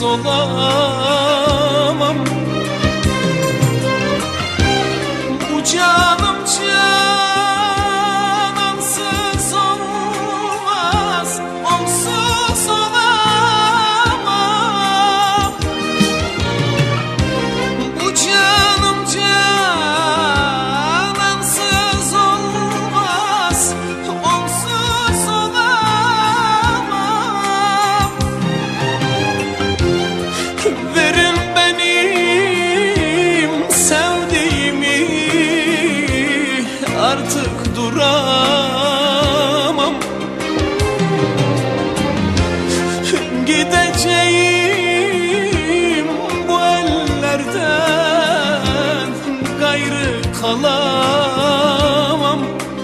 cansız olamam. Bu canım canansız olmaz, onsuz olamam. Bu canım canansız olmaz, onsuz olamam. Verin benim sevdiğimi, artık duramam. Gideceğim bu ellerden, gayrı kalamam.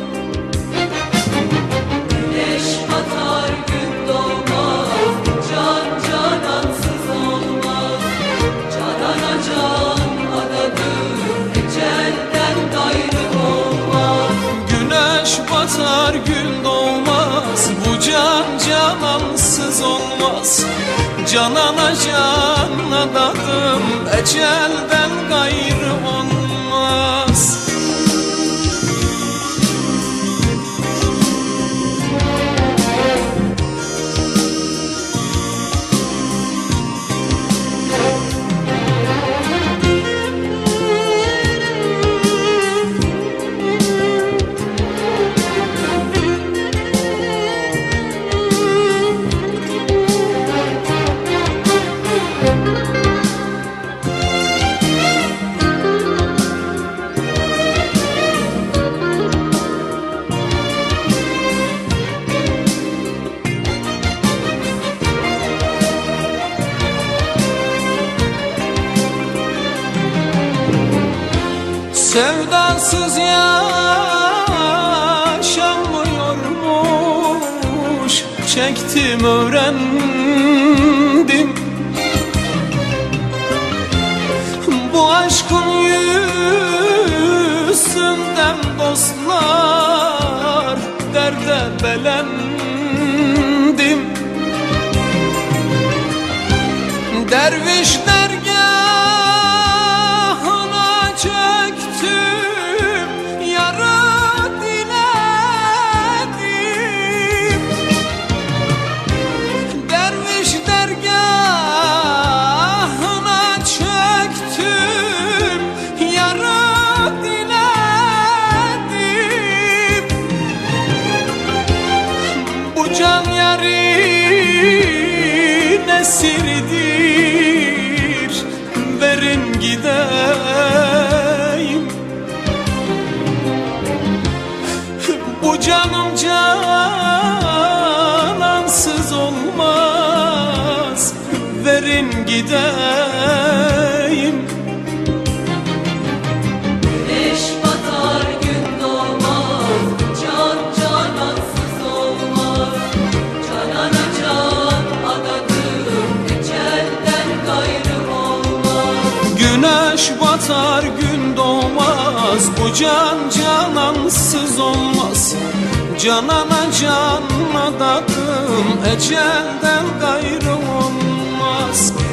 Güneş batar gün doğmaz, can canansız olmaz. Canana can adadır, ecelden gayrı olmaz. Güneş batar gün doğmaz, bu can canansız olmaz. Canana can adadım, ecelden gayrı olmaz. Sevdasız yaşanmıyormuş, çektim öğrendim. Bu aşkın yüzünden dostlar, derde belendim. Derviş dergahına çöktüm, yara diledim. Derviş dergahına çöktüm, yara diledim. Bu can yarın esiridir, verin gideyim. Bu canım canansız olmaz, verin gideyim. Güneş batar gün doğmaz, can canansız olmaz. Canana can adadır, ecelden gayrı olmaz. Güneş batar gün doğmaz, bu can canansız olmaz. Canana can adadım, ecelden gayrı olmaz.